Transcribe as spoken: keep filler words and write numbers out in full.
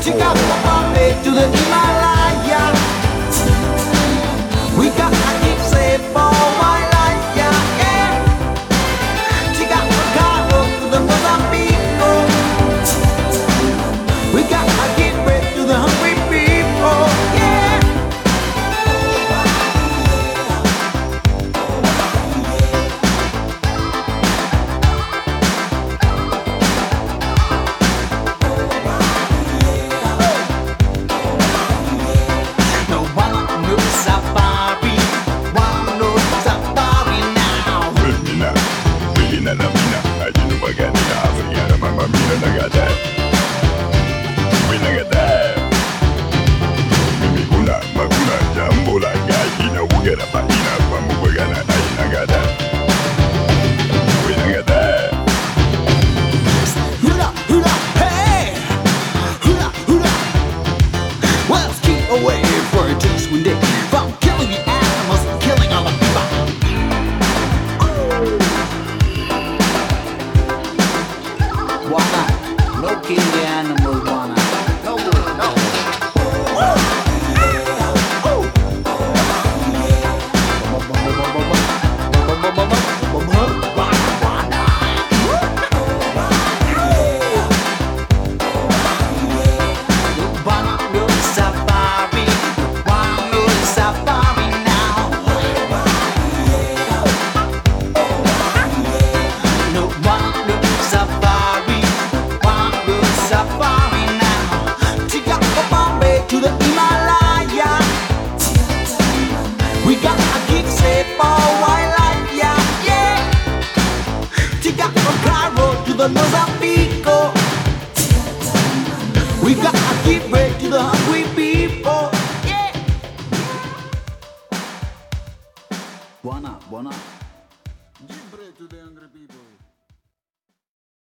Chicago, Bombay to the Himalaya. We got to keep safe for wildlife, yeah, yeah. Chicago, Cairo to the Mozambique. We got to give bread to the hungry people, yeah. No one knows safari, one knows safari now. Mina, Mina na Mina, ajinu magani na Afrika mama Mina nagada. Mina nagada. Mimi kuna makuna jambo la gaji na ugera pa ina kwa mugana na inagada. Mina nagada. Hula, hula, hey! Hula, hula. Well, let's keep away for just one day from killing the animals and killing all the people. Why not? No killing the animals, why not? No, no. Safari, one road safari now. No one road safari, one road safari now. Chicago, Bombay to the Himalaya. We gotta keep safe for wildlife, yeah, yeah. Chicago, Cairo to the Mozambique. We gotta give bread to the hungry people, yeah. Why not? Why not? Give bread to the hungry people.